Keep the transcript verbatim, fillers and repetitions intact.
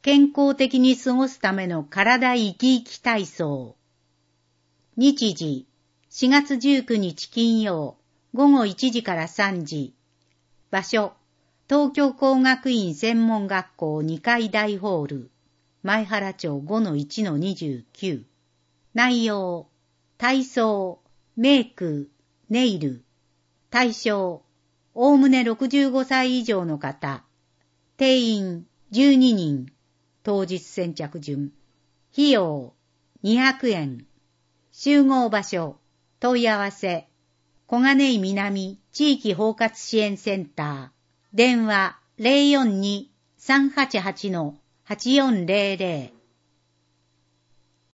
健康的に過ごすための体生き生き体操。日時、しがつじゅうくにち金曜、ごごいちじからさんじ。場所、東京工学院専門学校にかい大ホール、前原町 ごのいちのにじゅうきゅう。内容、体操、メイク、ネイル。対象、おおむねろくじゅうごさい以上の方。定員じゅうににん。当日先着順。費用にひゃくえん。集合場所、問い合わせ、小金井南地域包括支援センター。電話 ゼロよんに さんはちはち はちよんゼロゼロ。